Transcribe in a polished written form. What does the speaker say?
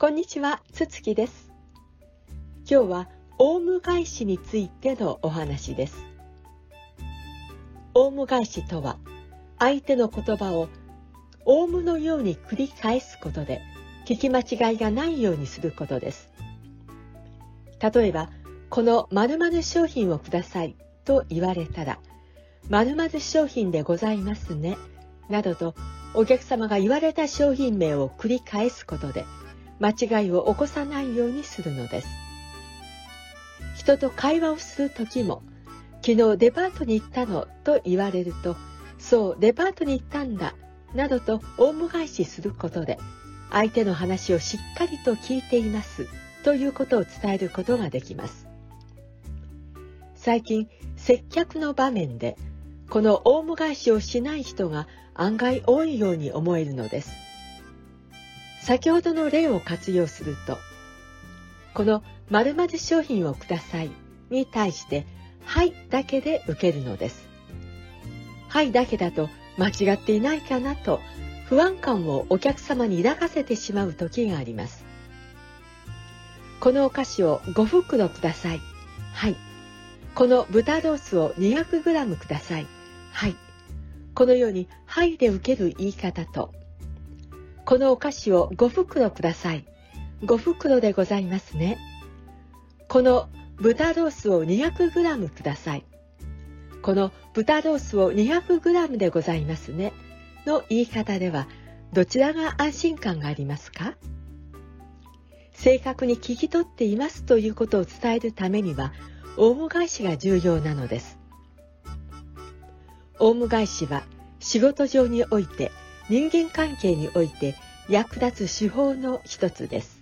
こんにちは、つつきです。今日はオウム返しについてのお話です。オウム返しとは、相手の言葉をオウムのように繰り返すことで聞き間違いがないようにすることです。例えば、この〇〇商品をくださいと言われたら、〇〇商品でございますね、などとお客様が言われた商品名を繰り返すことで、間違いを起こさないようにするのです。人と会話をするときも、昨日デパートに行ったのと言われると、そう、デパートに行ったんだ、などとオウム返しすることで、相手の話をしっかりと聞いていますということを伝えることができます。最近、接客の場面で、このオウム返しをしない人が案外多いように思えるのです。先ほどの例を活用すると、この〇〇商品をくださいに対して、はいだけで受けるのです。はいだけだと間違っていないかなと不安感をお客様に抱かせてしまう時があります。このお菓子を5袋ください。はい。この豚ロースを 200g ください。はい。このようにはいで受ける言い方と、このお菓子を5袋ください。5袋でございますね。この豚ロースを 200g ください。この豚ロースを 200g でございますね。の言い方では、どちらが安心感がありますか？正確に聞き取っていますということを伝えるためには、オウム返しが重要なのです。オウム返しは仕事上において、人間関係において役立つ手法の一つです。